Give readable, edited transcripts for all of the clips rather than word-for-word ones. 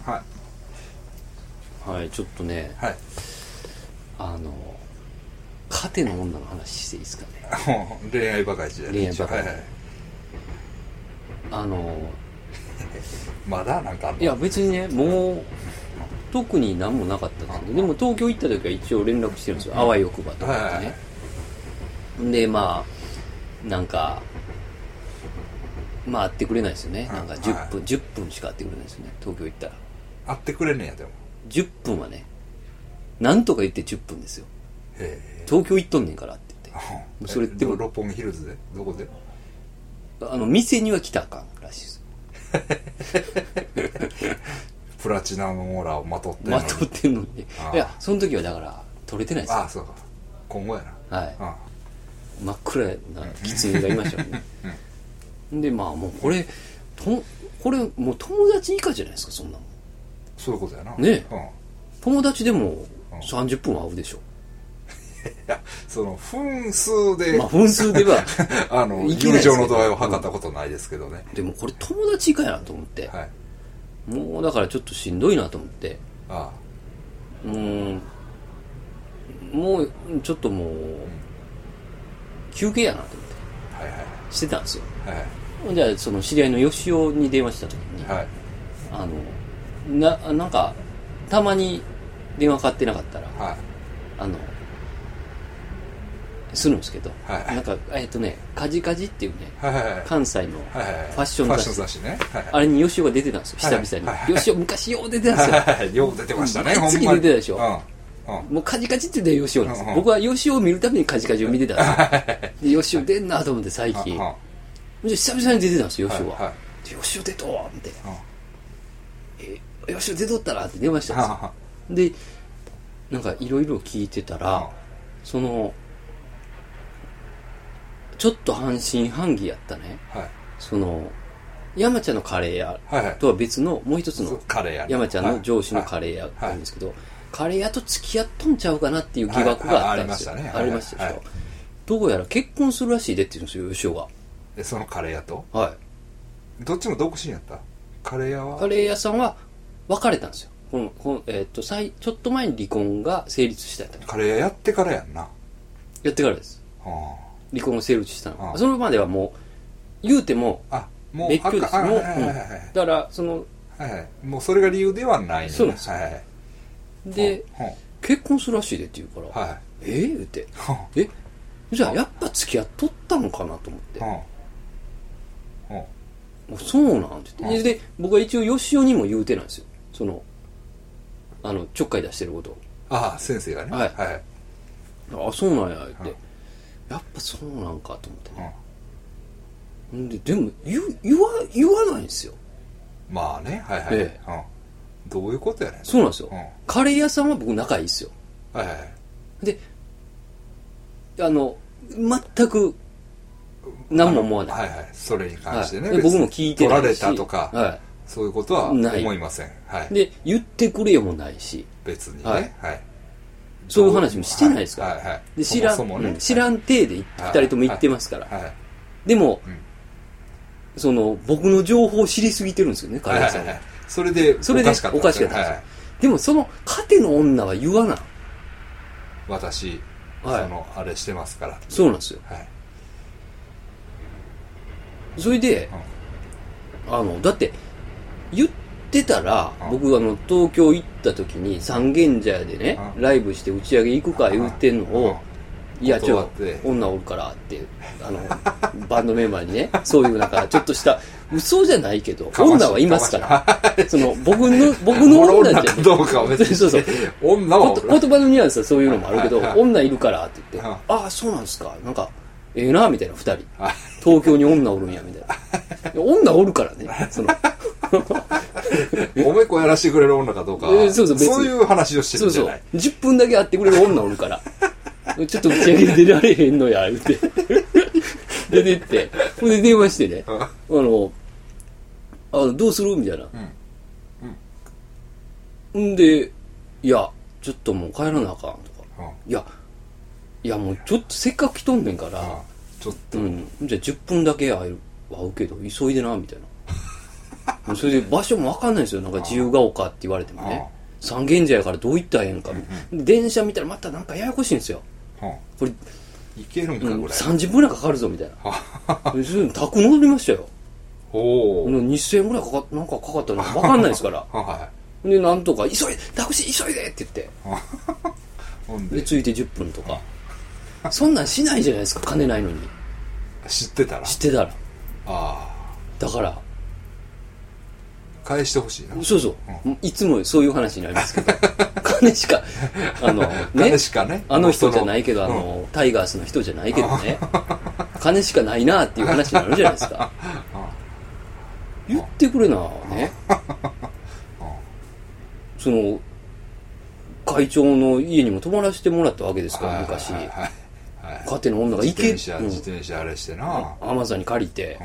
はい、ちょっとね、 はい、 カテの女の話していいですかね。 恋愛バカイチで、 恋愛バカイチ、 はいはい、まだなんかあんの？ いや別にね、もう特に何もなかったんですけど、でも東京行った時は一応連絡してるんですよ、あわよくばとかってね、はいはい、でまあなんかまあ会ってくれないですよね、なんか10分しか会ってくれないですよね、東京行ったら。 会ってくれんねんや。でも 10分はね、なんとか言って10分ですよ。東京行っとんねんからって言って、もうそれっても六本木ヒルズでどこで？ 店には来たらあかんらしいです。 プラチナムモーラーをまとってんのにいやその時はだから撮れてないですよ。 ああそうか、今後やな。 はい、真っ暗な狐がいましたもんね、でまあもうこれもう友達以下じゃないですか、そんなもん。 そういうことやなね、友達でも30分は会うでしょ。 いや、その分数で、 まあ分数では友情の度合いを測ったことないですけどね、 でもこれ友達以下やなと思って、はい、もうだからちょっとしんどいなと思って、もうちょっともう休憩やなと思って、はいはい、してたんですよ、はいはい、じゃあその知り合いの吉尾に電話した時に、はい、なんかたまに電話かかってなかったら、はい、するんですけど、はい、なんかカジカジっていうね、はいはいはい、関西のファッション雑誌、ね、はいはい、あれに吉尾が出てたんですよ、久々に、はいはいはい、吉尾昔よう出てたんですよ、はいはい、よう出てましたね、次出てたでしょ、もうカジカジって言って吉尾なんですよ、僕は吉尾を見るためにカジカジを見てたんですよ、で吉尾出んなと思って最近、久々に出てたんですよ、吉尾は、はいはい、吉尾出とーって、吉尾出とったらって電話したんですよ、でなんかいろいろ聞いてたら、そのちょっと半信半疑やったね、はい、その山ちゃんのカレー屋とは別のもう一つの山ちゃんの上司のカレー屋なんですけど、カレー屋と付き合っとんちゃうかなっていう疑惑があったんですよ、はいはい、ありましたね、ありましたけど、どうやら結婚するらしいでって言うんですよ、吉尾が。 そのカレー屋と、 はい、 どっちも独身やった？カレー屋は、 カレー屋さんは別れたんですよ、ちょっと前に離婚が成立したやった。 カレー屋やってからやんな。 やってからです、離婚が成立したの。そのまではもう言うても別居です。もうだからその、 はいはい、もうそれが理由ではないね。 そうなんですよ、はいはい、で、結婚するらしいでって言うから、はい、言うてじゃあやっぱ付き合っとったのかなと思って、そうなんって言って、で僕は一応吉尾にも言うてないんですよ、そのちょっかい出してることを。 ああ先生がね、はい、はい、 あそうなんや言って、やっぱそうなんかと思ってね、でも言わないんですよ。 まあね、はいはい、どういうことやねん。 そうなんですよ、カレー屋さんは僕仲いいっすよ、はいはい、で全く何も思わない、 はいはい、それに関してね、 はい、僕も聞いてないし取られたとか、はい、そういうことは思いません、はい、 で言ってくれよもないし別にね、 はい、 はい、 そういう話もしてないですから、 はいはいはい、 で知らん体で2人とも言ってますから、はいはい、でも、その僕の情報を知りすぎてるんですよね、カレーさんは、はいはいはい、 それでおかしかったんですよ、 はいはい、でもそのカテの女は言わない、 私、 はい、 そのあれしてますから、 そうなんですよ、はい、それで、だって言ってたら、僕東京行った時に三軒茶屋でね、ライブして打ち上げ行くか言うてんのを、いや女おるからってバンドメンバーにね、そういうなんかちょっとした嘘じゃないけど女はいますからその僕の女じゃね、 どうかは別に、 そうそう女は言葉のニュアンスはそういうのもあるけど、女いるからって言って、ああそうなんですか、なんかええなみたいな、2人東京に女おるんやみたいな女おるからね、そのおめこやらしてくれる女かどうか、そういう話をしてるんじゃない。 そう10分だけ会ってくれる女おるからちょっと打ち上げ出られへんのや言って出てってほんで電話してね、どうするみたいな、んでいやちょっともう帰らなあかんとか、いやもうちょっとせっかく来とんねんから、 ちょっと、 じゃあ10分だけ会うけど急いでなみたいなそれで場所も分かんないんですよ。なんか自由が丘って言われてもね。三軒茶屋からどう行ったらええんか。電車見たらまたなんかややこしいんですよ。これ、 行けるんか、これ。 30分ぐらいかかるぞ、みたいな。宅乗りましたよ。2000円ぐらいなんかかかったの分かんないですから。で、なんとか、タクシー急いでって言って。で、着いて10分とか。そんなんしないじゃないですか、金ないのに。 知ってたら。だから。 返してほしいな。 そうそう。いつもそういう話になりますけど。金しか、 金しかね。 あの人じゃないけど、タイガースの人じゃないけどね。金しかないなっていう話になるじゃないですか。言ってくれな、ね。その、会長の家にも泊まらせてもらったわけですから、昔。家庭の女が自転車あれしてな。 アマゾンに借りて。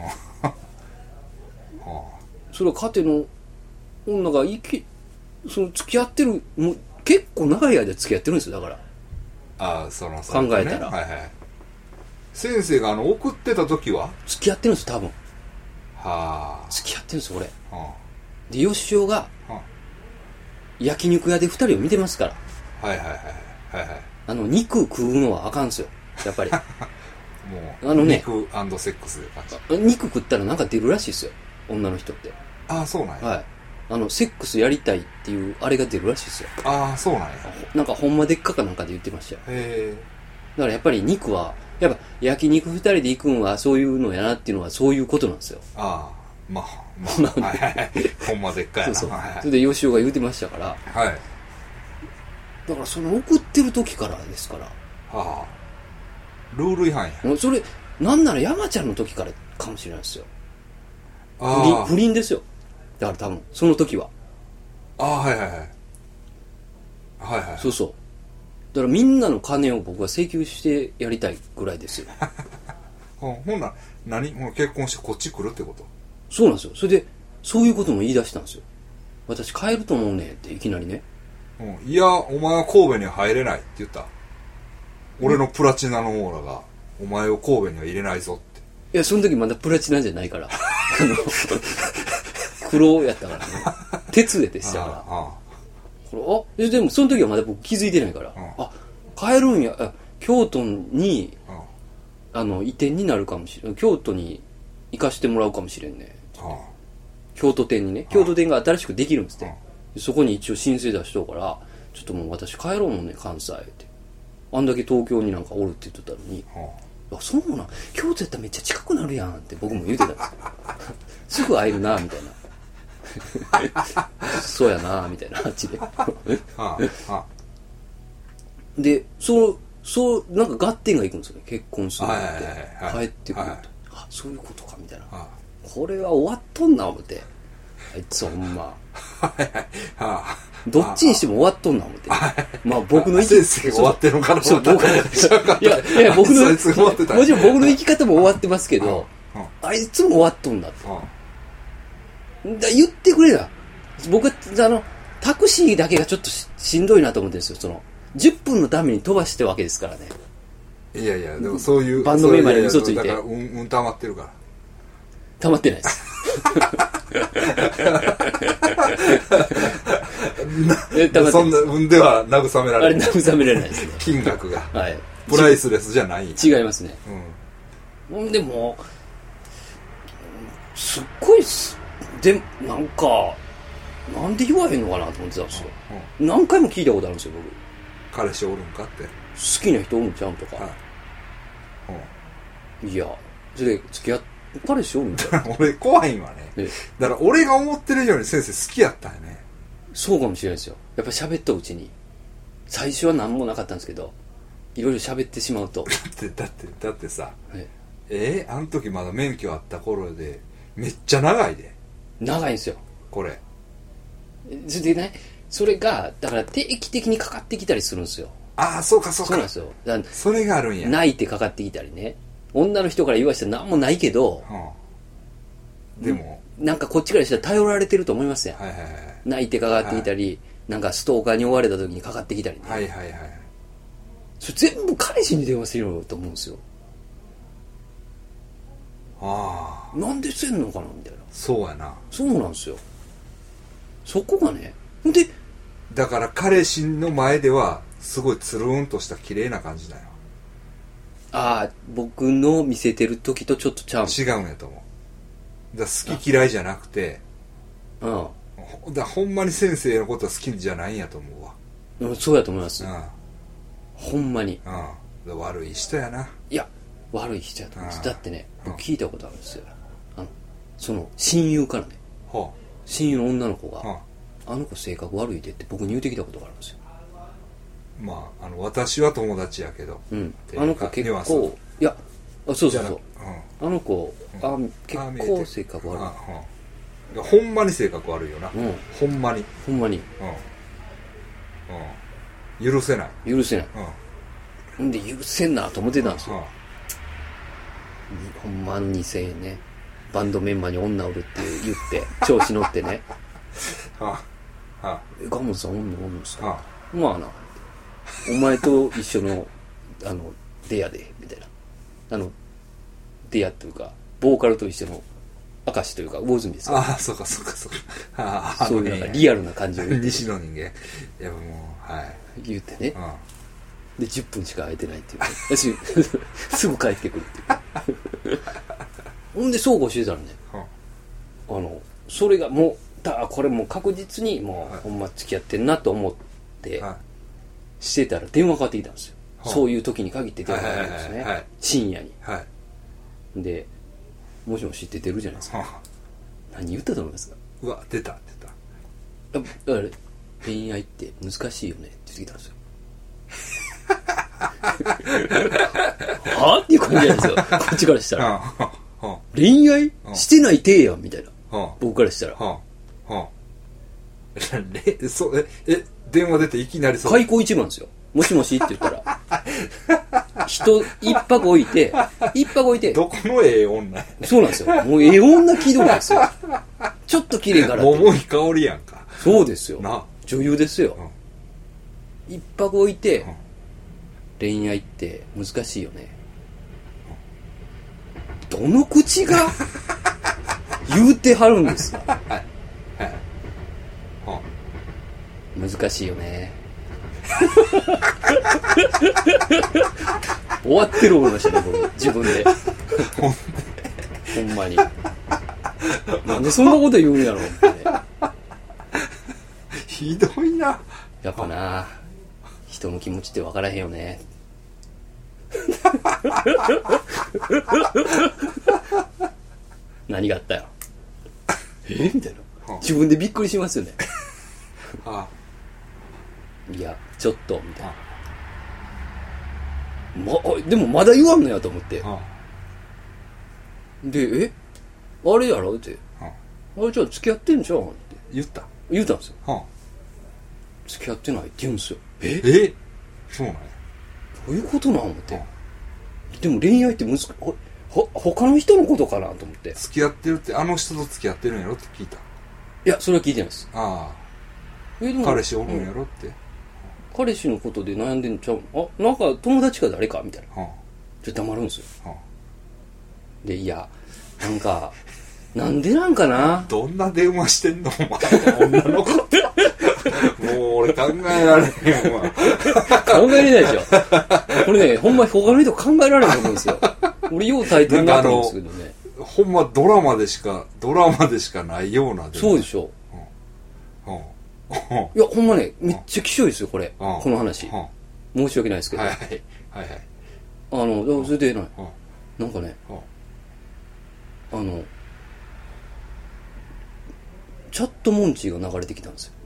それは家庭の女がその付き合ってる、もう結構長い間付き合ってるんですよ、だから。考えたら。 先生が送ってた時は付き合ってるんですよ、多分。付き合ってるんですよ、俺。で、吉尾が、焼肉屋で2人を見てますから。肉食うのはあかんですよ、やっぱり。 もう、肉&セックスで感じ。 肉食ったらなんか出るらしいですよ、女の人って。 そうなんや。 セックスやりたいっていうあれが出るらしいですよ。 そうなんや。 なんかほんまでっかかなんかで言ってましたよ。だからやっぱり肉は、やっぱ焼肉2人で行くんはそういうのやなっていうのはそういうことなんですよ。 まあ、ほんまでっかいな。 それで吉尾が言うてましたから。だからその送ってる時からですから。 ルール違反や。 それ、なんなら山ちゃんの時からかもしれないですよ。不倫ですよ。だから多分、その時は。そうそう。だからみんなの金を僕は請求してやりたいぐらいですよ。 ほんなら、結婚してこっち来るってこと？ そうなんですよ。それで、そういうことも言い出したんですよ。私帰ると思うねっていきなりね。 いや、お前は神戸には入れないって言った。俺のプラチナのオーラが、お前を神戸には入れないぞって。 いや、その時まだプラチナじゃないから。黒やったからね。鉄でしたから。でもその時はまだ僕気づいてないから。帰るんや。京都に、移転になるかもしれん。京都に行かしてもらうかもしれんね。京都店にね。京都店が新しくできるんですって。そこに一応申請出しとうから、ちょっともう私帰ろうもんね、関西って。あんだけ東京になんかおるって言ってたのに。そうなん、京都やったらめっちゃ近くなるやんって僕も言うてたんですよ。すぐ会えるな、みたいな。そうやな、みたいな、あっちで。で、なんか合点がいくんですよね、結婚するって。帰ってくると。そういうことか、みたいな。これは終わっとんな、思って。あいつほんま。どっちにしても終わっとんな思って。まあ僕の先生が終わってるのかな。 いや僕のもちろん僕の生き方も終わってますけど、あいつも終わっとんだって。言ってくれな。僕タクシーだけがちょっとしんどいなと思ってるんですよ。その10分のために飛ばしてるわけですからね。 いやいや、でもそういうバンドメンバーに嘘ついて。 だから溜まってるから。 溜まってないです。 そんな運では慰められない。 あれ慰められないですね。 金額が。プライスレスじゃない。 違いますね。でも、すっごいで、なんか、なんで言わへんのかなと思ってたんですよ。何回も聞いたことあるんですよ、 僕。彼氏おるんかって。 好きな人おるんちゃうんとか。いや、それで付き合って、彼氏おるんだよ。 俺怖いんわね。だから俺が思ってる以上に先生好きやったんやね。 そうかもしれないですよ。やっぱ喋ったうちに。最初は何もなかったんですけど、いろいろ喋ってしまうと。 だってさ、あの時まだ免許あった頃で、めっちゃ長いで。 長いんですよ。 これ。 それでね、それが、だから定期的にかかってきたりするんですよ。 そうかそうか。 そうなんですよ。 それがあるんや。 泣いてかかってきたりね。女の人から言わしたら何もないけど、 でもなんかこっちからしたら頼られてると思いますよ。泣いてかかってきたり、なんかストーカーに追われた時にかかってきたりね。それ全部彼氏に電話するよと思うんですよ。なんでせんのかなみたいな。 そうやな。 そうなんですよ。そこがね。で、 だから彼氏の前ではすごいつるんとした綺麗な感じだよ。 ああ、僕の見せてる時とちょっとちゃう。 違うんやと思う。だから好き嫌いじゃなくて、だほんまに先生のことは好きじゃないんやと思うわ。 そうやと思います。ほんまに。 悪い人やな。 いや、悪い人やと思います。だってね、僕聞いたことあるんですよ。その親友からね、親友の女の子が、あの子性格悪いでって僕に言うてきたことがあるんですよ。 まあ、私は友達やけど、 あの子結構、いや、そう、あの子、結構性格悪い。 ほんまに性格悪いよな。ほんまに。許せない。 許せない。んで許せんなと思ってたんですよ。ほんまに2000円ね。バンドメンバーに女おるって言って調子乗ってね。ガモンさんおんのすか。まあな。お前と一緒のデアでみたいな。デアというかボーカルと一緒の明石というか魚住ですよ。 そうか。 そういうなんかリアルな感じを西の人間。いやもう言ってね。で10分しか空いてないっていう、ね。私すぐ帰ってくるっていう。ほんでそうこうしてたらね。それがもうこれもう確実にもうほんま付き合ってんなと思ってしてたら電話かかってきたんですよ。そういう時に限って電話かかってきたんですね。深夜に。で、もしも知って出るじゃないですか。何言ったと思いますか。 うわ、出た。 だから恋愛って難しいよねって言ってきたんですよ。はぁっていう感じなんですよ。こっちからしたら。恋愛してない体やんみたいな。僕からしたら。 電話出ていきなり開口一番ですよ。もしもしって言ったら。一泊置いて。 どこのええ女。 そうなんですよ。もうええ女気取りなんですよ。ちょっと綺麗からって。 桃井かおりやんか。 そうですよ。女優ですよ。一泊置いて、恋愛って難しいよね。どの口が言うてはるんですか。難しいよね。終わってる思いましたね、僕自分で。ほんまに。なんでそんなこと言うんやろって、ね。 ひどいな。 やっぱな、人の気持ちって分からへんよね。何があったよ。みたいな。自分でびっくりしますよね。いや、ちょっとみたいな。でもまだ言わんのやと思って。で、あれやろって。あれじゃあ付き合ってんじゃんって言ったんですよ。付き合ってないって言うんですよ。 そうなんや。 どういうことなん思って。でも恋愛って他の人のことかなと思って。 付き合ってるって、あの人と付き合ってるんやろって聞いた。 いや、それは聞いてないです。 彼氏おるんやろって。 彼氏のことで悩んでんちゃう。なんか友達か誰かみたいな。じゃ黙るんですよ。で、いや、なんか、なんでなんかな。 どんな電話してんのお前。女の子って。もう俺考えられへんわ。 考えれないでしょ。これね、ほんま他の人考えられないと思うんですよ。俺よう耐えてるなと思うんですけどね。 ほんまドラマでしかないような。 そうでしょ。いや、ほんまね、めっちゃきしょいですよ、これ。この話。申し訳ないですけど。それでなんかね、チャットモンチーが流れてきたんですよ。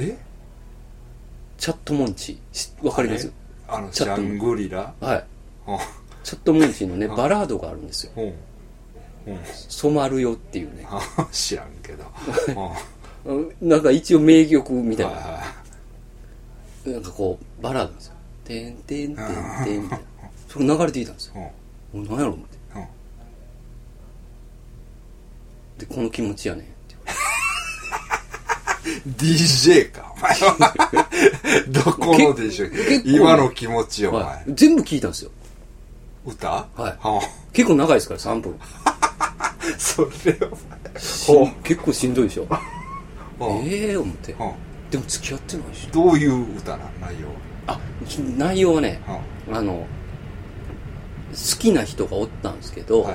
チャットモンチー。わかります？ シャングリラ？ はい。チャットモンチーのね、バラードがあるんですよ。染まるよっていうね。 知らんけど。 なんか一応名曲みたいな。なんかこう、バラードなんですよ。てんてんてんてんみたいな。それ流れてきたんですよ。何やろ思って。で、この気持ちやねんって。 DJ か、お前は。どこのでしょう。今の気持ちよ、お前。 全部聞いたんですよ。 歌？ 結構長いですから、3分。 それは結構しんどいでしょ。思って、でも付き合ってないし。 どういう歌な内容？ 内容はね、好きな人がおったんですけど、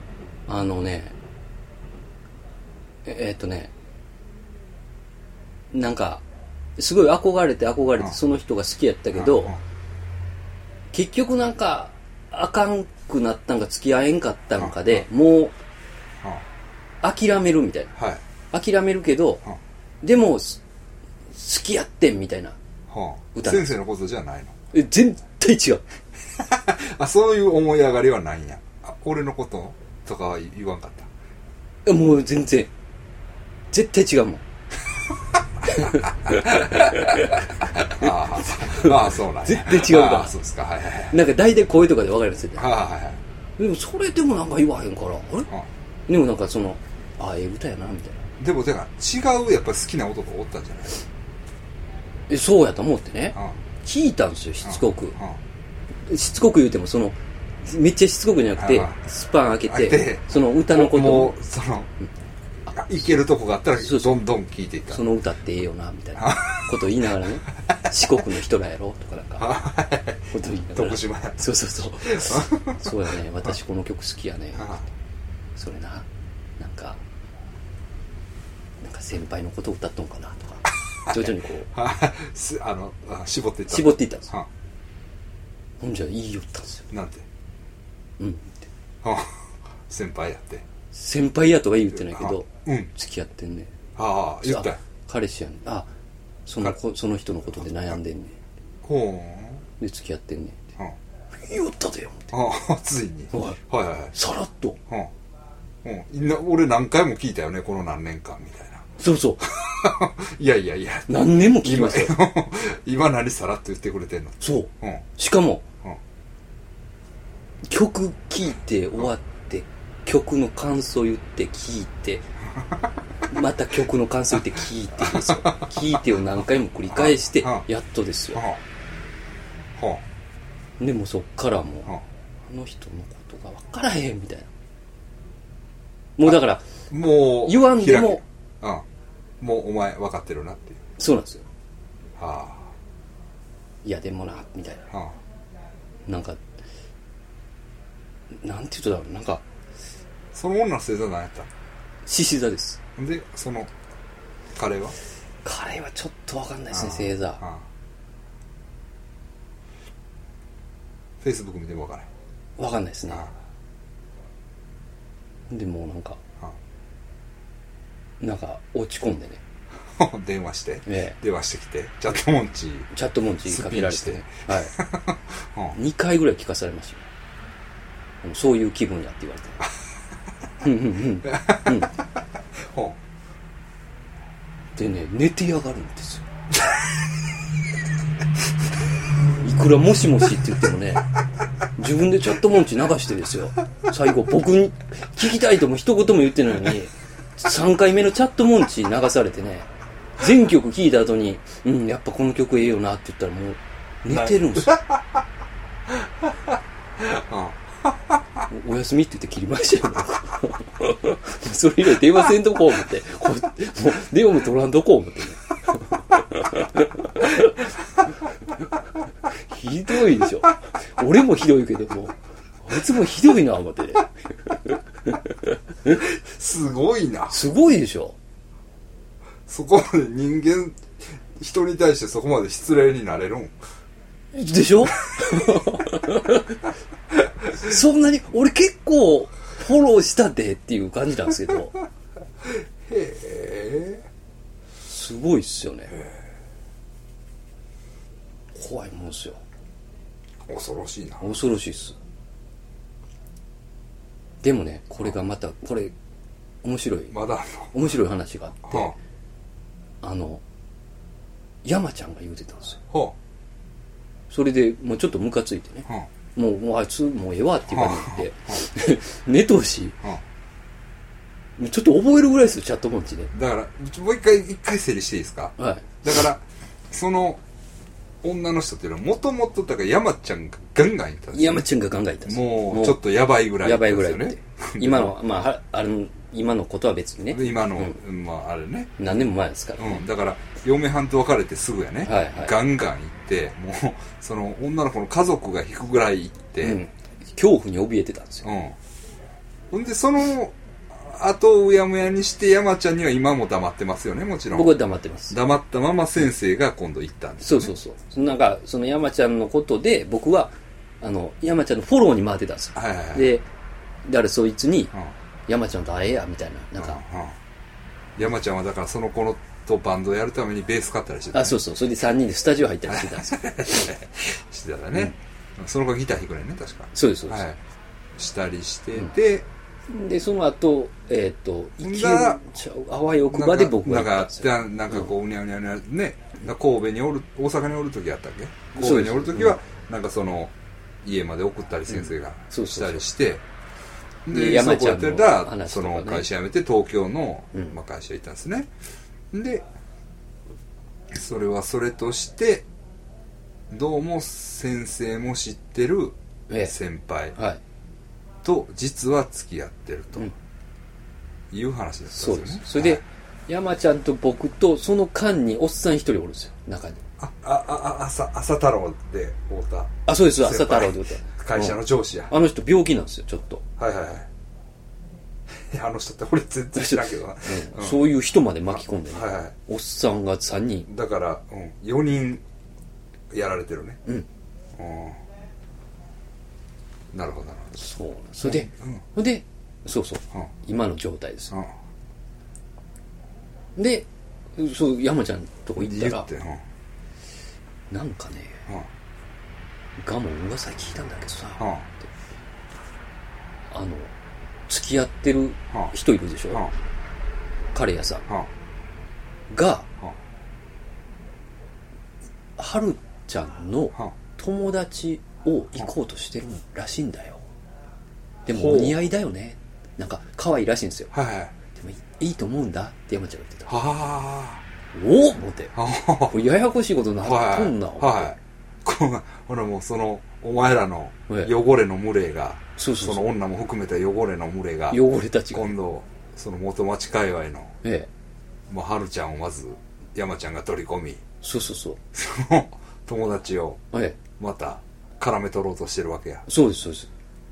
なんかすごい憧れてその人が好きやったけど、結局なんかあかんくなったんか付き合えんかったんかで、もう諦めるみたいな、諦めるけど、でも好きやってんみたいな歌。先生のことじゃないの？ 全然違う。 そういう思い上がりはないんや。俺のこととかは言わんかった？ もう全然絶対違うもん。 そうなんや。 絶対違うから。 そうですか。はいはいはい。 なんか大体声とかで分かりますよね。 はいはい。 でもそれでもなんか言わへんから、あれ？でもなんかええ歌やなみたいな。 でもだから違うやっぱ好きな男おったんじゃない？ そうやと思ってね。聞いたんですよ、しつこく。しつこく言うてもめっちゃしつこくじゃなくて、スパン開けて、その歌のことをいけるとこがあったらどんどん聞いていった。 その歌ってええよなみたいなことを言いながらね、四国の人らやろとかなんかこと言いながら、 徳島や。 そうそうやね、私この曲好きやね。それなんか先輩のこと歌っとんかなとか、徐々にこう絞っていった。 絞っていったんですよ。ほんじゃ言いよったんですよ。 なんて？ って。 先輩やって。 先輩やとは言ってないけど、付き合ってんね。 言った。 彼氏やね。その人のことで悩んでんね。で付き合ってんね。言おったでよ。 ついに。 さらっと。 俺何回も聞いたよね、この何年間みたいな。 そうそう。 いや。 何年も聞きましたよ。 今何さらっと言ってくれてんの？ そう。しかも、曲聴いて終わって、曲の感想言って聴いて、また曲の感想言って聴いてですよ。聴いてを何回も繰り返して、やっとですよ。でもそっからもう、あの人のことが分からへんみたいな。もうだから、 もう言わんでも、 もうお前分かってるなっていう。 そうなんですよ。いやでもなみたいな。なんかなんて言うとだろう、なんかその女の星座何やった？ 獅子座です。 でその彼はちょっと分かんないですね、星座。 フェイスブック見ても分からない。 分かんないですね。でもなんか落ち込んでね電話してきてチャットモンチかけられて、2回ぐらい聞かされましたよ。そういう気分やって言われてでね、寝てやがるんですよ。いくらもしもしって言ってもね、自分でチャットモンチ流してですよ、最後僕に聞きたいとも一言も言ってないのに3回目のチャットモンチ流されてね、全曲聴いた後にやっぱこの曲ええよなって言ったらもう寝てるんですよ。お休みって言って切りましたよ。それ以来電話せんとこう思ってもう電話も取らんとこう思ってね。ひどいでしょ。俺もひどいけどもあいつもひどいな思ってね。 すごいな。 すごいでしょ。 そこまで人間人に対してそこまで失礼になれるんでしょ。そんなに俺結構フォローしたでっていう感じなんですけどすごいっすよね。怖いもんですよ。 恐ろしいな。 恐ろしいっす。でもね、これがまたこれ面白い話があって、山ちゃんが言うてたんですよ。それでもうちょっとムカついてね、もうあいつもうええわっていう感じで寝とうし、ちょっと覚えるぐらいですよ、チャットモンチで。 だからもう一回整理していいですか？だからその女の人っていうのはもともとだから山ちゃんがガンガンいたんですよ。 山ちゃんがガンガンいたんですよ。 もうちょっとやばいぐらいやばいぐらいって。 今の、まあ、今のことは別にね。 今の、まあ、あれね。 何年も前ですからね。だから、嫁はんと別れてすぐやね。ガンガン行って、もう、その、女の子の家族が引くぐらい行って、 恐怖に怯えてたんですよ。 ほんで、その、後をうやむやにして山ちゃんには今も黙ってますよね、もちろん。 僕は黙ってます。 黙ったまま先生が今度行ったんですよ、 ね。そう。なんか、その山ちゃんのことで、僕は、山ちゃんのフォローに回ってたんですよ。で、だからそいつに、山ちゃんと会えや、みたいな、なんか。 山ちゃんはだからその子のとバンドをやるためにベース買ったりしてた、 ね。そう。それで3人でスタジオ入ったりしてたんですよ。 してたね。その子ギター弾くねんね、確か。 そうです。 したりしてて、 で、その後、淡い奥歯で僕が行ったんですよ。 なんかこう、うにゃうにゃね、大阪におる時やったっけ？神戸におる時は、なんかその、家まで送ったり先生がしたりして、で、山ちゃんの話その会社辞めて東京の会社行ったんですね。で、それはそれとして、どうも先生も知ってる先輩と実は付き合ってるという話だったんですよね。そうです。 それで、山ちゃんと僕とその間におっさん一人おるんですよ、中に。 朝太郎で会うた。 そうです、朝太郎で会うた。 会社の上司や。 あの人病気なんですよ、ちょっと。 あの人って俺全然知らんけどな。 そういう人まで巻き込んでね。おっさんが3人。 だから、4人やられてるね。なるほど。 そう。それで、そう。今の状態です。で、山ちゃんとこ行ったら、なんかね、ガモン噂聞いたんだけどさ、付き合ってる人いるでしょ、彼やさんが、はるちゃんの友達を行こうとしてるらしいんだよ。でもお似合いだよね。なんか可愛いらしいんですよ。でもいいと思うんだって山ちゃんが言ってた。おっ思って。これややこしいことになっとんな。 ほらもうそのお前らの汚れの群れが、その女も含めた汚れの群れが、 汚れたちが今度その元町界隈の、もう春ちゃんをまず山ちゃんが取り込み、 その友達をまた絡め取ろうとしてるわけや。 そうです。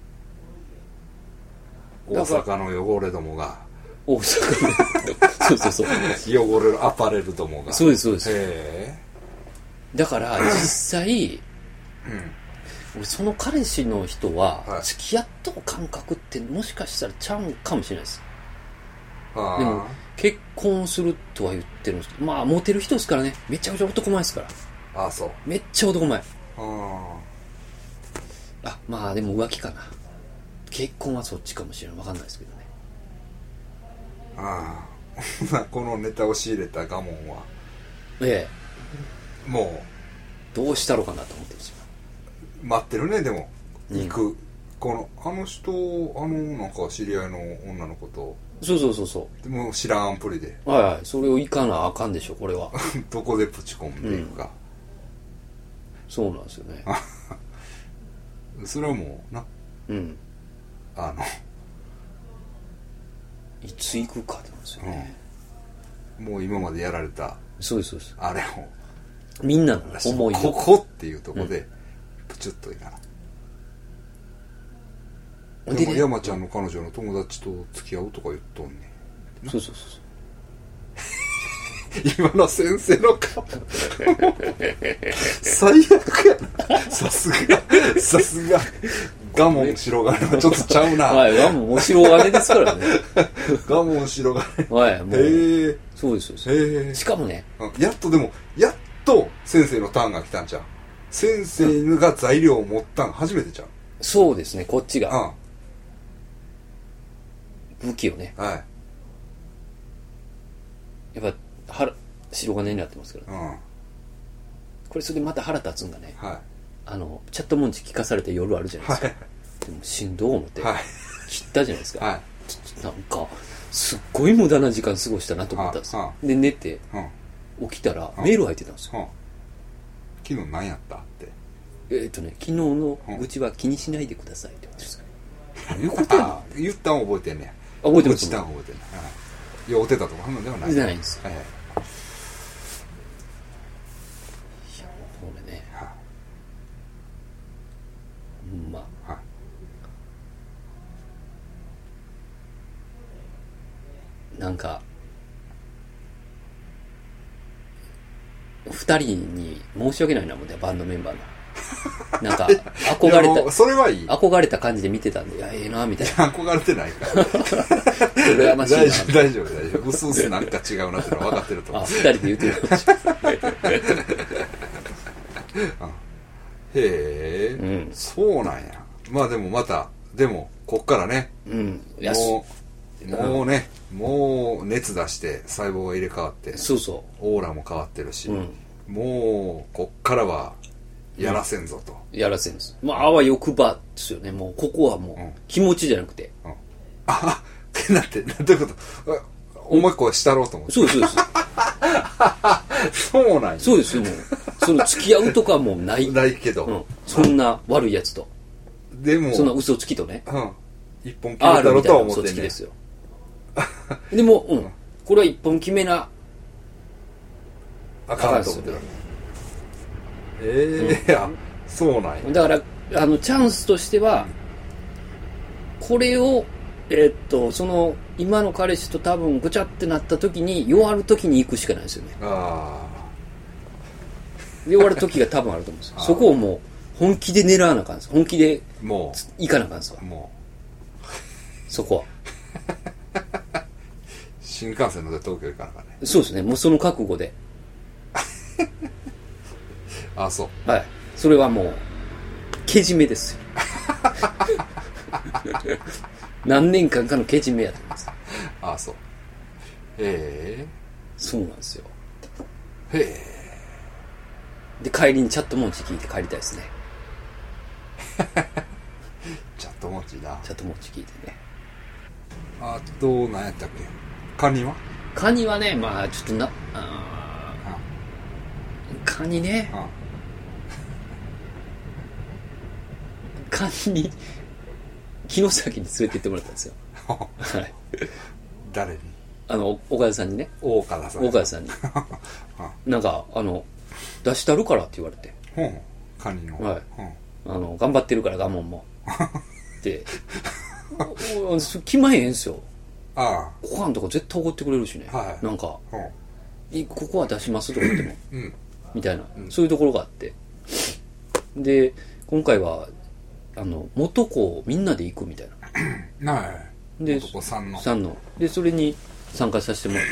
大阪の汚れどもが、 大阪のそう汚れるアパレルどもが、 そうです。だから実際、俺その彼氏の人は付き合っとう感覚ってもしかしたらちゃうんかもしれないです。でも結婚するとは言ってるんですけど、まあモテる人ですからね。めちゃくちゃ男前ですから。 そう。 めっちゃ男前。まあでも浮気かな。結婚はそっちかもしれない。分かんないですけどね。 このネタを仕入れたガモンはもうどうしたろうかなと思ってるんですよ。 待ってるね。でも行く、あの人なんか知り合いの女の子と、 そうでも知らんアプリで、 それを行かなあかんでしょこれは。 どこでプチコンで行くか、 そうなんですよね。 それはもういつ行くかなんですよね。 もう今までやられた、 そうですあれをみんなの思いをここっていうところでプチュッといかな。でも山ちゃんの彼女の友達と付き合うとか言っとんねん。 そう今の先生の顔最悪やな。さすがガモン白金はちょっとちゃうな。 ガモンお白金ですからね。 ガモン白金。 もうそうです。しかもね、 やっと先生のターンが来たんちゃう。先生が材料を持ったん初めてちゃう。 そうですね、こっちが武器をね、やっぱ白金になってますから、これそれでまた腹立つんがね、チャットモンチ聞かされた夜あるじゃないですか。でもしんどう思って切ったじゃないですか。なんかすっごい無駄な時間過ごしたなと思ったんですよ。で寝て起きたらメール入ってたんですよ。 昨日何やったって。 昨日の愚痴は気にしないでくださいって言うんですか。 いうことや言ったん覚えてんねや。覚えてます。 言ったん覚えてんねん。酔うてたとかそんなんではない。 じゃないんです。 はいはい。いや、これね。 はい。 まあ。 はい。 なんか、二人に申し訳ないなもんね、バンドメンバーの。なんか、憧れた。 それはいい。 憧れた感じで見てたんで、いや、ええな、みたいな。 憧れてないから。 羨ましいな。 大丈夫。うすうすなんか違うなってのは分かってると思う。 二人で言うてるかもしれない。 へえ、そうなんや。まあでもまた、こっからね。もうね、もう熱出して細胞が入れ替わって。 そうそう。 オーラも変わってるし。もう、こっからは、やらせんぞと。 やらせんです。まあ、あわよくばですよね。もう、ここはもう、気持ちじゃなくて。 ってなって、なんていうこと、お前これしたろうと思って。 そうです。 そうなんや。 そうですよ、もう。その付き合うとかもない。 ないけど。 そんな悪いやつと。 でも。 そんな嘘つきとね。 一本決めたろとは思ってね。 嘘つきですよ。でも、これは一本決めな。 あかんと思ってる。そうなんや。 だから、チャンスとしては、これを、その、今の彼氏と多分ぐちゃってなった時に、弱る時に行くしかないですよね。弱る時が多分あると思うんですよ。そこをもう、本気で狙わなあかんです。本気で、行かなあかんですわ。そこは。 新幹線乗って東京行かなあかんね。 そうですね。もうその覚悟で。 そう。 はい。それはもう、けじめですよ。何年間かのけじめやと思います。 そう。 そうなんですよ。 で、 帰りにチャットモンチ聞いて帰りたいですね。 チャットモンチな。 チャットモンチ聞いてね。 あと、何やったっけ？カニは？ カニはね、まあちょっとカニね。カニに、城崎に連れて行ってもらったんですよ。はい。 誰に？ 岡田さんにね。 岡田さんに。 なんか、出したるからって言われて。 カニの。 はい。頑張ってるから、我慢も。で、気前ええんすよ。ご飯とか絶対おごってくれるしね。なんか、ここは出しますとか言っても。みたいな。そういうところがあって。で、今回は、元子をみんなで行くみたいな。で、 元子さんの。で、それに参加させてもらって、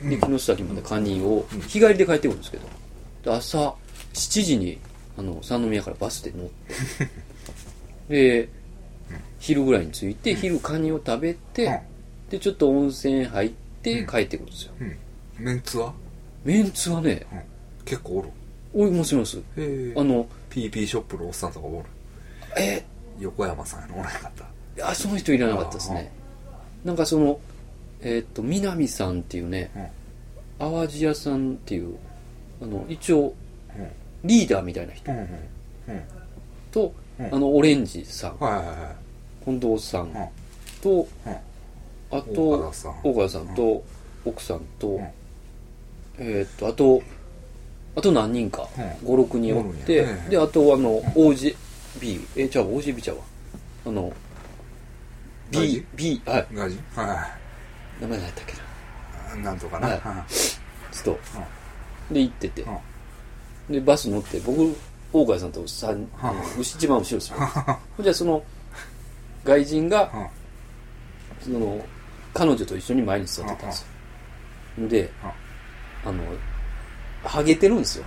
で、城崎までカニを日帰りで帰ってくるんですけど、で朝7時に、三宮からバスで乗って、で、昼ぐらいに着いて、昼カニを食べて、で、ちょっと温泉入って帰ってくるんですよ。 メンツはね、 結構おる。 います。 PP ショップのおっさんとかおる。横山さんやのおらなかった。 その人いらなかったですね。なんかその、南さんっていうね、淡路屋さんっていう、一応、リーダーみたいな人。と、オレンジさん、近藤さんと、あと、大川さんと、奥さんと、あと何人か、5、6人おって、で、あとOGB、OGB ちゃうわ。B、はい。 ガジ？ 名前何やったっけな。 なんとかな。 ちょっと、で、行ってて。で、バス乗って、僕、大川さんと一番後ろですよ。じゃあ、その、外人が、彼女と一緒に前に座ってたんですよ。で、ハゲてるんですよ。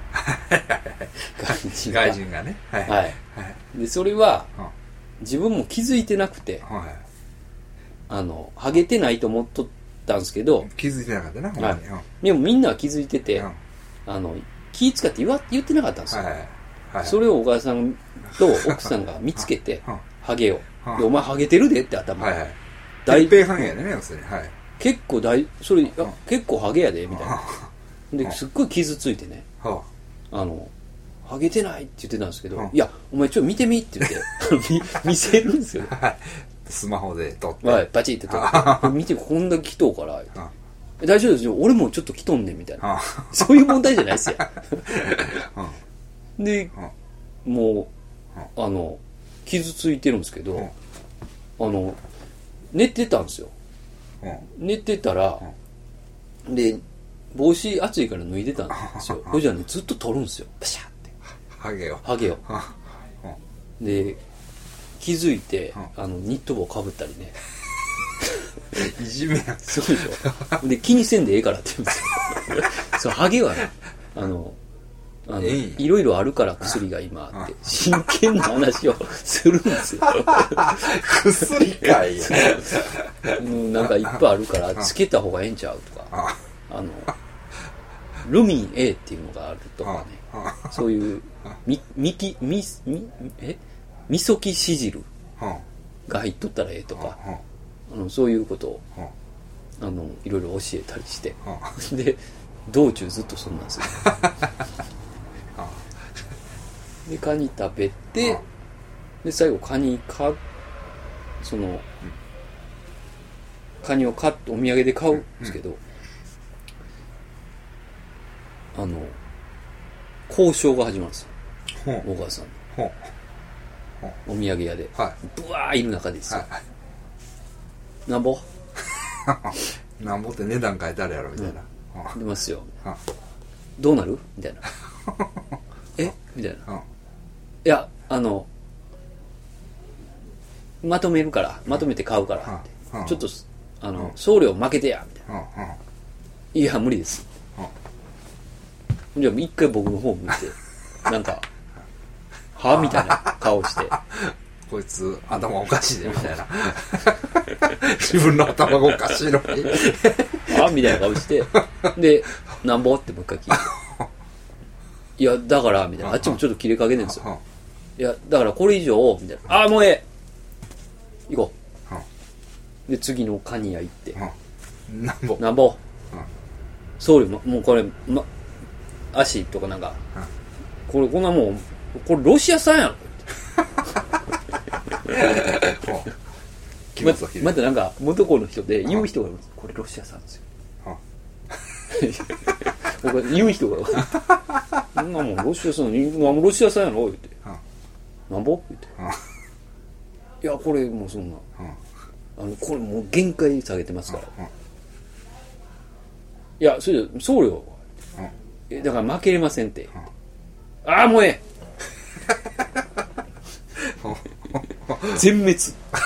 外人がね。 はい。で、それは、自分も気づいてなくて、ハゲてないと思っとったんですけど、 気づいてなかったな、 ほんまに。でもみんなは気づいてて、気使って言ってなかったんですよ。それを小川さんと奥さんが見つけて、ハゲを。で、お前ハゲてるでって頭。 大平ハゲやね、要するに。 結構結構ハゲやで、みたいな。で、すっごい傷ついてね。 ハゲてないって言ってたんですけど、いや、お前ちょっと見てみって言って見せるんですよ。 スマホで撮って。 はい、バチって撮って。見て、こんだけ来とうから、大丈夫ですよ、俺もちょっと来とんねん、みたいな。そういう問題じゃないですよ。で、もう、傷ついてるんですけど、寝てたんですよ。寝てたら、で、帽子暑いから脱いでたんですよ。それじゃね、ずっと取るんですよ。パシャって。 ハゲを。 で、気づいて、ニット帽かぶったりね。 いじめやん。 そうでしょ。で、気にせんでええからって言うんですよ。そう、ハゲはね、いろいろあるから薬が今あって、真剣な話をするんですよ。 薬かいや。 なんかいっぱいあるから、つけた方がええんちゃうとか、ルミン A っていうのがあるとかね、そういう、ミソキシジルが入っとったらええとか、そういうことを、いろいろ教えたりして、で、道中ずっとそんなんですよ。で、カニ食べて、で、最後カニカニをお土産で買うんですけど、交渉が始まるんですよ。大川さんの。お土産屋で。ブワーいる中ですよ。なんぼなんぼって値段書いてあるやろ、みたいな。 出ますよ。どうなるみたいな。えみたいな。いや、まとめるから、まとめて買うからって。ちょっと、送料負けてや、みたいな。いや、無理です。じゃあ、一回僕の方見て、なんか、はみたいな顔して。 こいつ、頭おかしいで、みたいな。自分の頭がおかしいのに。 はみたいな顔して、で、なんぼってもう一回聞いて。いや、だから、みたいな。あっちもちょっと切れかけてるんですよ。いや、だからこれ以上、みたいな。もうええ行こう。で、次のカニ屋行って。なんぼ送料、もうこれ、足とかなんか、こんなもん、これロシア産やろまたなんか、元子の人で言う人がいます。これロシア産ですよ。言う人が、そんなもんロシア産やろ言って。なんぼ言って。いや、これもうそんな。これもう限界下げてますから。いや、それで送料。だから負けれませんって。もうええ全滅。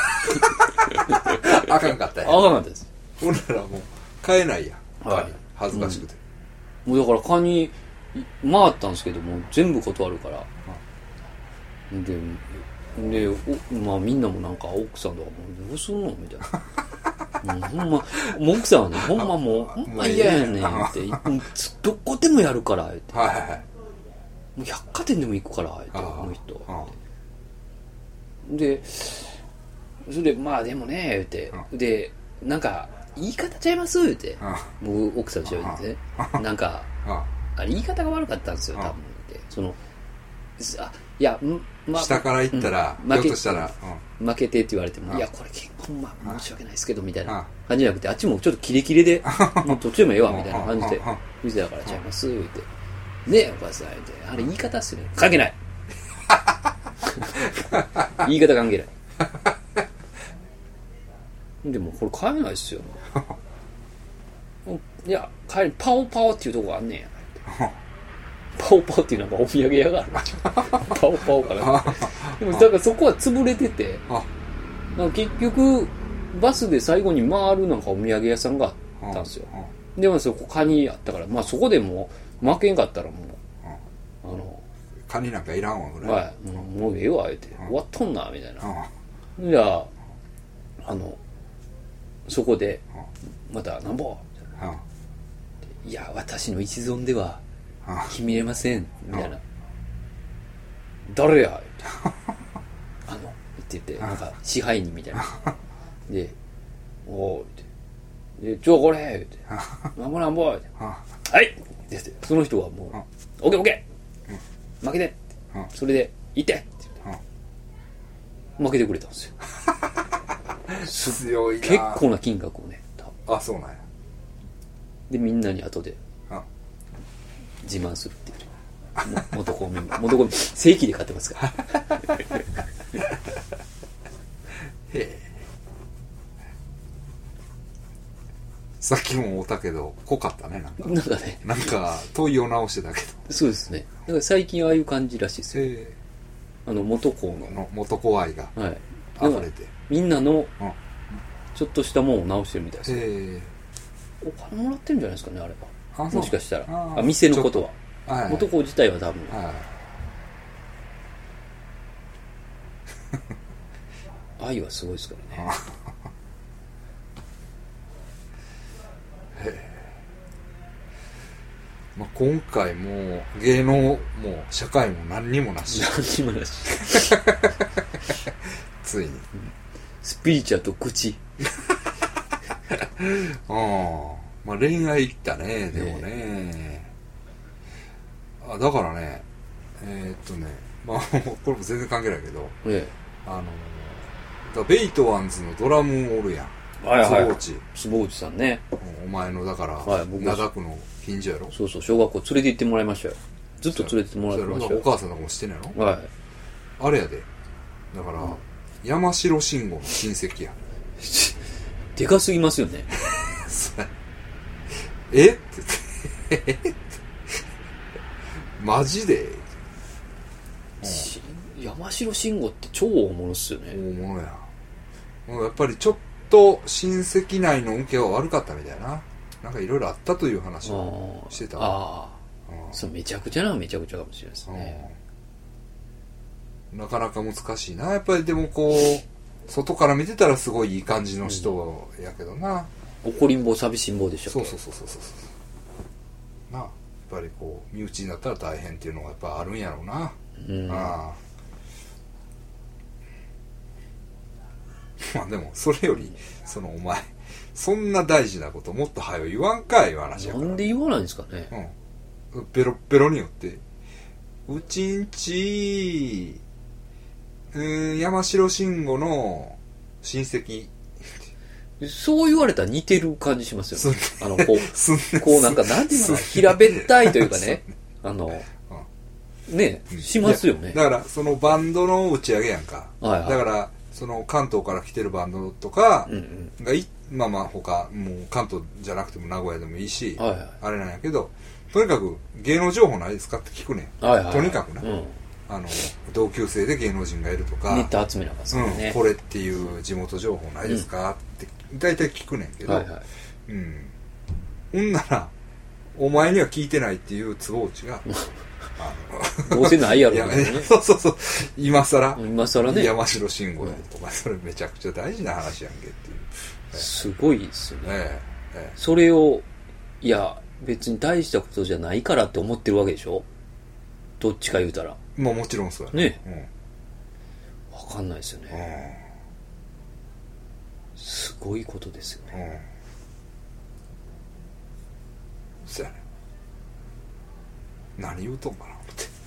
あかんかったやん。 あかんかったです。 ほんならもう買えないやん。恥ずかしくて。 もうだからカニ回ったんですけども全部断るから。で、まあみんなもなんか奥さんとかもどうすんのみたいな。ほんま、奥さんはね、ほんま嫌やねんって、どこでもやるからって。もう百貨店でも行くからって、この人。で、それで、まあでもね、言って、で、なんか、言い方ちゃいます言って、僕、奥さんと喋ってね、なんか、あれ言い方が悪かったんですよ、多分って。いや、 下から行ったら、ひょっとしたら、 負けてって言われても、いや、これ結婚申し訳ないですけど、みたいな感じじゃなくて、あっちもちょっとキレキレで、もう途中もええわ、みたいな感じで、見せたからちゃいます、言って。ねえ、お母さん、言って、あれ言い方っすよね。関係ない言い方関係ない。でも、これ買えないっすよ。いや、パオパオっていうとこがあんねんや。パオパオっていうなんかお土産屋がある。パオパオかな。でもだからそこは潰れてて、なんか結局バスで最後に回るなんかお土産屋さんがあったんですよ。でもそこカニあったから、まあそこでもう負けんかったらもうカニなんかいらんわぐらい。 はい、もうええわ言って終わっとんなみたいな。じゃあそこでまたなんぼいや私の一存では決めれませんみたいな。誰やって言ってなんか支配人みたいなでおーってでこれってなんぼってはいってその人はもうオッケーオッケー負けて、それでいてって言って、負けてくれたんですよ。 強いな。 結構な金額をね。 あ、そうなんや。 でみんなに後で自慢するっていう。元公民元公民正規で買ってますから。 へえ。さっきも会ったけど濃かったね。 なんかね、 なんか問いを直してたけど。 そうですね。だから最近ああいう感じらしいですよ。元校の元校愛が溢れて、 みんなのちょっとしたものを直してるみたいです。お金もらってるんじゃないですかね、あれは。もしかしたら店のことは、元校自体は多分、愛はすごいですからね。 まあ、今回も芸能も社会も何にもなし。 何にもなし。 ついに、 スピリチュアルと愚痴。 まあ恋愛いったね、でもね。だからね、まあこれも全然関係ないけど、ベイトワンズのドラムおるやん。 坪内さんね。 お前のだから、灘区の近所やろ。 そうそう、小学校連れて行ってもらいましたよ。ずっと連れてってもらってましたよ。 お母さんの子もしてんやろ。 はい。 あれやで。だから、山城慎吾の親戚や。 でかすぎますよね。 えって言って。マジで山城慎吾って超大物っすよね。 大物や。やっぱりちょっと親戚内の受けは悪かったみたいな。なんかいろいろあったという話をしてたわ。 そう、めちゃくちゃかもしれないですね。 なかなか難しいな。やっぱりでもこう、外から見てたらすごいいい感じの人やけどな。 怒りん坊、寂しん坊でしょ。 そう。なあ。やっぱりこう、身内になったら大変っていうのがやっぱあるんやろうな。まあでも、それより、お前、そんな大事なこともっと早言わんかいいう話やから。 なんで言わないんですかね。 ペロッペロによって、うちんち、山城慎吾の親戚。 そう言われたら似てる感じしますよね。こうなんか、なんていうのかな、平べったいというかね、ね、しますよね。 だから、そのバンドの打ち上げやんか。だから、その関東から来てるバンドとかがまあまあ他、もう関東じゃなくても名古屋でもいいし、あれなんやけど、とにかく芸能情報ないですかって聞くねん。とにかくな。同級生で芸能人がいるとか、 ネタ集めなかったね。 これっていう地元情報ないですかって大体聞くねんけど、ほんなら、お前には聞いてないっていう坪内が、 どうせないやろね。 そう。今更ね。 山城慎吾やとか、それめちゃくちゃ大事な話やんけっていう。 すごいですよね。それを、いや、別に大したことじゃないからって思ってるわけでしょ？どっちか言うたら。 まあもちろんそうやね。わかんないですよね。すごいことですよね。 そうやね。何言うとんかな思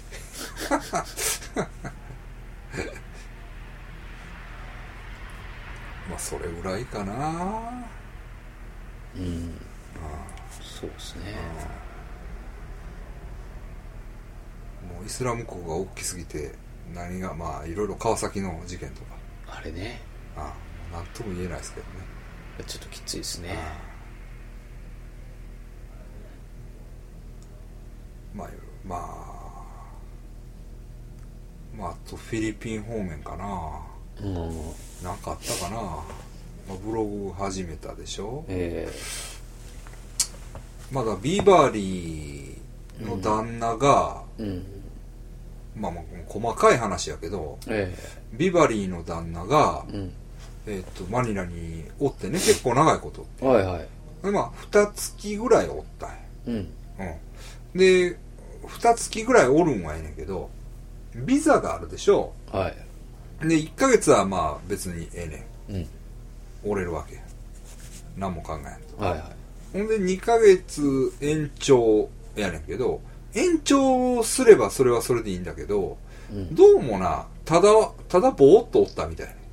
ってまあそれぐらいかな。 そうですね。 もうイスラム国が大きすぎて何がまあいろいろ川崎の事件とかあれね、 なんとも言えないですけどね。 ちょっときついですね。 あとフィリピン方面かな。なんかあったかな。ブログ始めたでしょ。まだビバリーの旦那が、まあ細かい話やけど、ビバリーの旦那が、マニラにおってね、結構長いことって。で2月ぐらいおったんや。で2月ぐらいおるんはええねんけど、ビザがあるでしょ。で1ヶ月はまあ別にええねん。おれるわけ。何も考えんと。ほんで2ヶ月延長やねんけど、 延長すればそれはそれでいいんだけど、どうもな、ただぼーっとおったみたいな。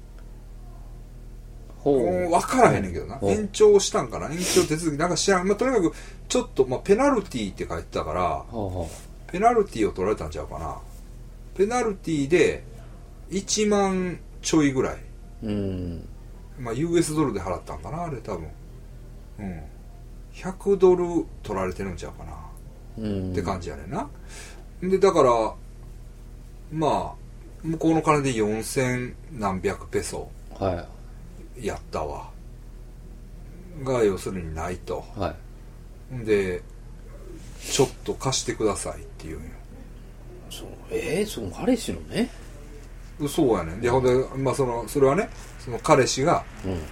分からへんねんけどな。延長したんかな、延長手続きなんか知らん。とにかくちょっと、ペナルティーって書いてたから、ペナルティーを取られたんちゃうかな。ペナルティーで1万ちょいぐらい。US ドルで払ったんかな、あれ多分。100ドル取られてるんちゃうかな。って感じやねんな。で、だから、向こうの金で4000何百ペソ。やったわ。が、要するにないと。で、ちょっと貸してくださいって言うんよ。 その彼氏のね。 そうやねん。で、ほんで、それはね、その彼氏が、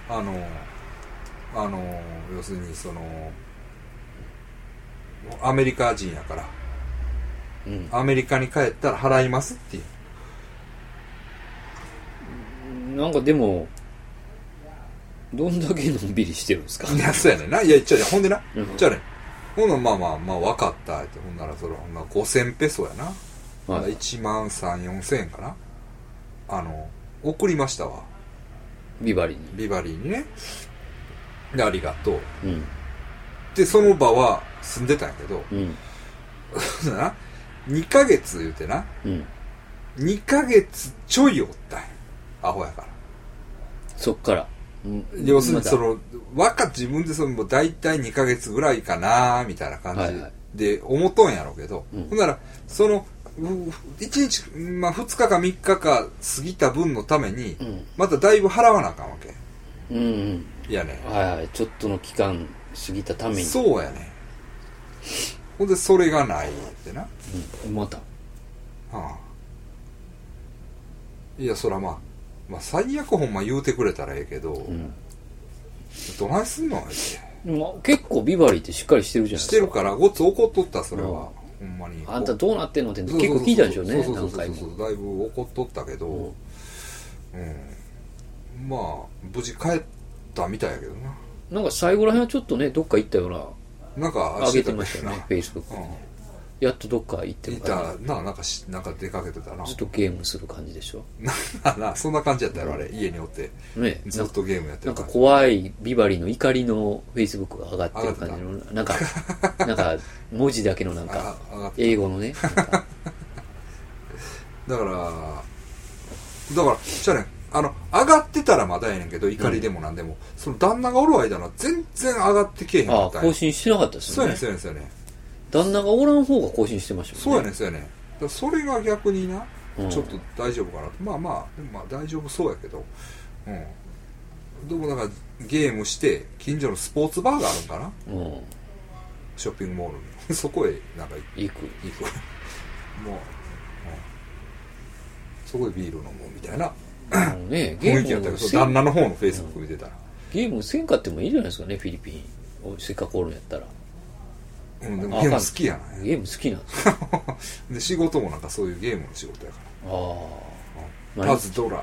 要するにアメリカ人やから、アメリカに帰ったら払いますっていう。 なんかでも、どんだけのんびりしてるんですか。 いや、そうやねんな。いや、ほんでな。じゃあね、ほんなら分かったって。ほんなら5000ペソやな。1万3、4000円かな。送りましたわ。 ビバリーにね。で、ありがとう。で、その場は住んでたんやけど、2ヶ月言うてな、2ヶ月ちょいおったんや。アホやから。 そっから。 要するに自分でもう大体2ヶ月ぐらいかなみたいな感じで思っとんやろうけど、ほんなら1日、2日か3日か過ぎた分のために、まただいぶ払わなあかんわけ。いやね。 ちょっとの期間過ぎたために。 そうやね。ほんでそれがないってな。 また。 いや、そら最悪ほんま言うてくれたらええけど、どないすんのって結構ビバリーってしっかりしてるじゃないですか。 してるからごっつ怒っとった。それはほんまにあんたどうなってんのって結構聞いたでしょうね。何回もだいぶ怒っとったけど、無事帰ったみたいやけどな。 なんか最後らへんはちょっとね、どっか行ったような、 なんか上げてましたよね、フェイスブックに。やっとどっか行ってるからなんか出かけてたな。 ずっとゲームする感じでしょ。 そんな感じやったやろ、あれ。家におってずっとゲームやってる。 なんか怖いビバリーの怒りのフェイスブックが上がってる感じの、なんか文字だけのなんか英語のね。だからじゃあね、上がってたらまだやねんけど、怒りでもなんでも、その旦那がおる間の全然上がってけえへんかったんや。 更新してなかったですよね。 そうやね。 旦那がおらん方が更新してましたもんね。そうやね。それが逆にな、ちょっと大丈夫かなと。でも大丈夫そうやけど、でもなんかゲームして近所のスポーツバーがあるんかな、ショッピングモールにそこへなんか行くもう、そこでビール飲むみたいなね、 雰囲気やったけど、旦那の方のフェイスブック見てたら、 ゲームせんかってもいいじゃないですかね、フィリピンせっかくおるんやったら。 でもゲーム好きやな。 ゲーム好きなんですよ。 で仕事もなんかそういうゲームの仕事やから。パズドラ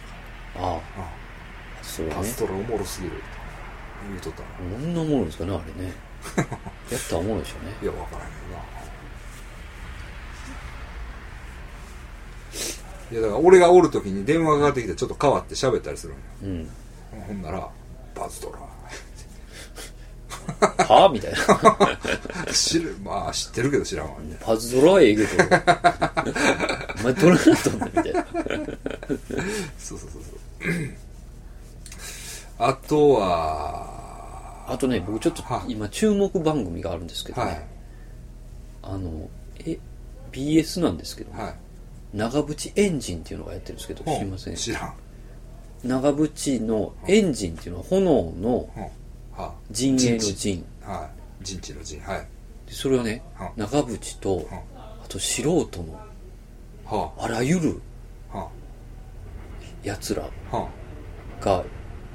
パズドラおもろすぎる言うとったな。 どんなおもろいですかね、あれね。やったらおもろいでしょうね。 いや、分からへんけどな。いや、だから俺がおるときに電話がかかってきてちょっと変わって喋ったりするんよ。ほんならパズドラはぁみたいな。 知ってるけど知らんわ。 パズドラはええけど。お前どれなっとんねんみたいな。 そう。あとね、僕ちょっと今注目番組があるんですけどね。BS なんですけど、長渕エンジンっていうのがやってるんですけど、知りません？ 知らん。 長渕のエンジンっていうのは炎の陣営の陣。 陣地の陣。 それはね、長渕と、あと素人の、あらゆる奴らが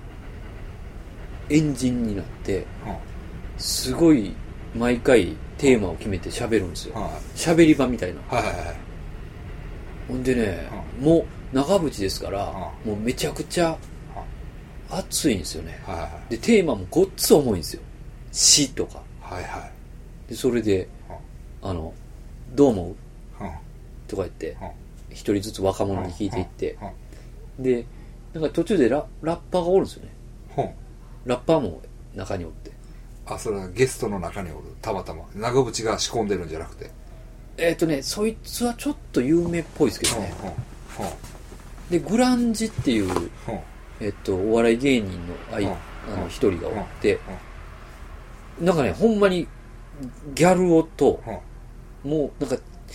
エンジンになって、すごい毎回テーマを決めて喋るんですよ。喋り場みたいな。ほんでね、もう長渕ですから、もうめちゃくちゃ熱いんですよね。で、テーマもごっつ重いんですよ。詩とか。で、それで、 どう思うとか言って、一人ずつ若者に聞いていって、で、なんか途中でラッパーがおるんですよね。ラッパーも中におって。 あ、それはゲストの中におる。たまたま。長渕が仕込んでるんじゃなくて。 そいつはちょっと有名っぽいですけどね。で、グランジっていう、お笑い芸人の一人がおって、なんかね、ほんまにギャル男と、もうなんか、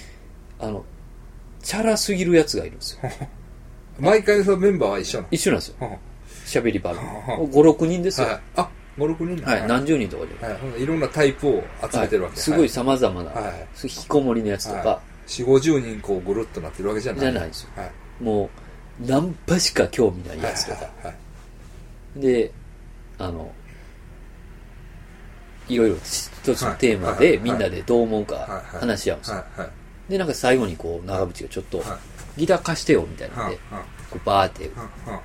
チャラすぎるやつがいるんですよ。 毎回そのメンバーは一緒なの？ 一緒なんですよ。喋り場の。5、6人ですよ。 あ、5、6人はい、何十人とかで。 いろんなタイプを集めてるわけ。 すごい様々な、引きこもりのやつとか。 4、50人こうぐるっとなってるわけじゃない。 じゃないんですよ。もう、ナンパしか興味ないやつとか。で、いろいろ一つのテーマでみんなでどう思うか話し合うんですよ。で、なんか最後にこう、長渕がちょっと、ギター貸してよみたいなんで、こうバーって、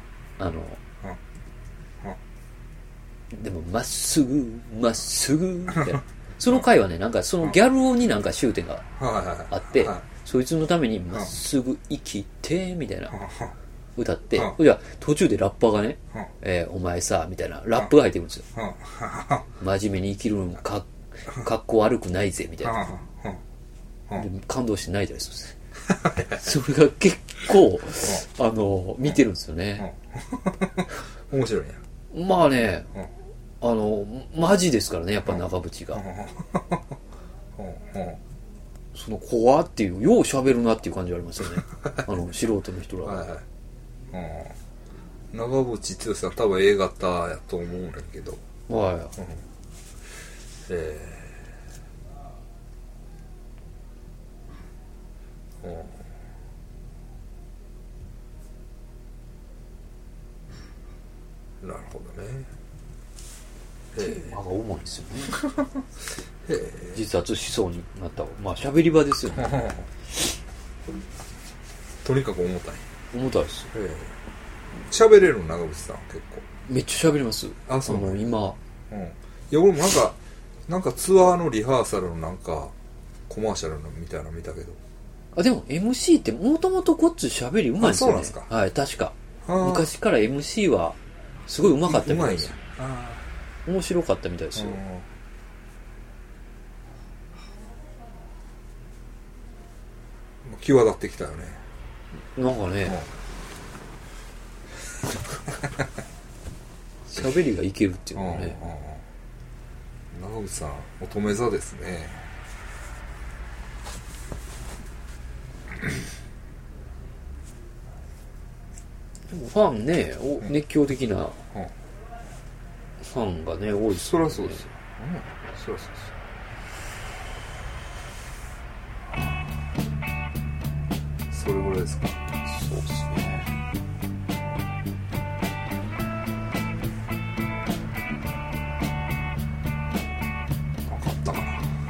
でもまっすぐ、まっすぐ、みたいな。その回はね、なんかそのギャル男になんか終点があって、そいつのためにまっすぐ生きて、みたいな歌って、じゃあ途中でラッパーがね、お前さ、みたいなラップが入ってくるんですよ。真面目に生きるのかっこ悪くないぜ、みたいな。で感動して泣いたりするんですそれが結構見てるんですよね。 面白いね。 まあね、マジですからね、やっぱ長渕が。その怖っていう、よう喋るなっていう感じがありますよね。素人の人ら。 長渕剛さん多分 A 型やと思うんだけど。 はい。 なるほどね。 テーマが重いですよね。自殺しそうになったまあ喋り場ですよね。 とにかく重たい。 重たいです。 喋れるの長渕さん結構。 めっちゃ喋ります。 あ、そう。 今。 いや俺もなんかツアーのリハーサルのなんかコマーシャルのみたいなの見たけど。 でも MC ってもともとこっち喋りうまいですよね。 そうなんですか。 はい、確か。昔から MC はすごいうまかったみたいです。面白かったみたいですよ。 際立ってきたよね。 なんかね、喋りがいけるっていうのはね。 長渕さん乙女座ですね。 でもファンね、熱狂的なファンがね、多いですよね。そりゃそうですよ。そりゃそうですよ。それぐらいですか。 そうですね。 なんかあったかな。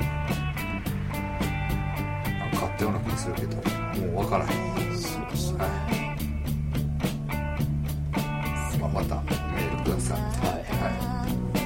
なんかあったような気がするけど、もう分からへん。 そうですね。 またメールください。 はい。